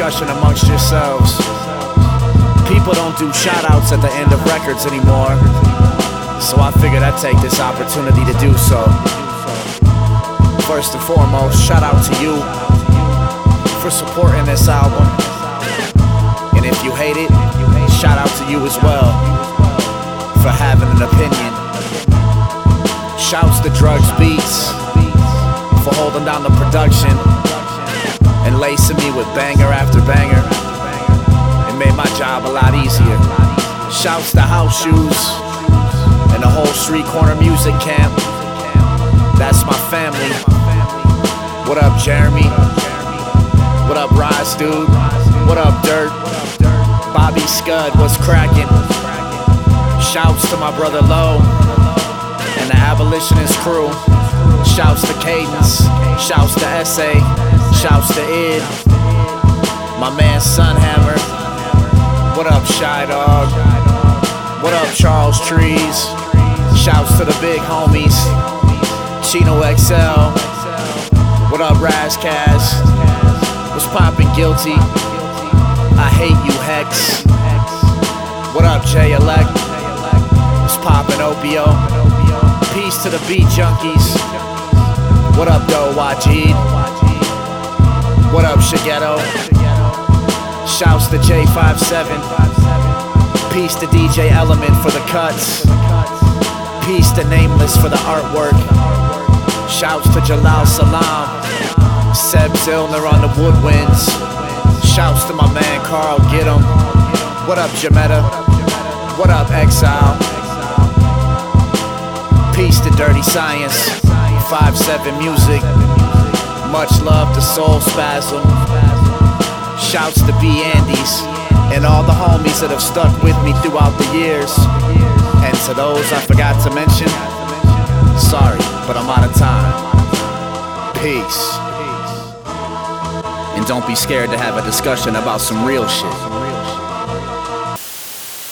discussion amongst yourselves. People don't do shout-outs at the end of records anymore, so I figured I'd take this opportunity to do so. First and foremost, shout out to you for supporting this album. And if you hate it, shout out to you as well for having an opinion. Shouts to Drugs Beats for holding down the production and lacing me with banger after banger. It made my job a lot easier. Shouts to House Shoes and the whole Street Corner Music Camp. That's my family. What up, Jeremy? What up, Rise Dude? What up, Dirt? Bobby Scud, what's crackin'? Shouts to my brother Low and the Abolitionist crew. Shouts to Cadence. Shouts to SA. Shouts to Id. My man Sunhammer. What up, Shy Dog? What up, Charles Trees? Shouts to the big homies. Chino XL. What up, Razkaz? What's poppin', Guilty? I hate you, Hex. What up, J-Elect? What's poppin', Opio? Peace to the beat junkies. What up, Doe Wajid? What up, Shigeto? Shouts to J57. Peace to DJ Element for the cuts. Peace to Nameless for the artwork. Shouts to Jalal Salam. Seb Zillner on the woodwinds. Shouts to my man Carl Giddem. What up, Jametta? What up, Exile? Peace to Dirty Science. 5-7 Music. Much love to Soul Spasm. Shouts to B. Andes and all the homies that have stuck with me throughout the years. And to those I forgot to mention, sorry, but I'm out of time. Peace. And don't be scared to have a discussion about some real shit.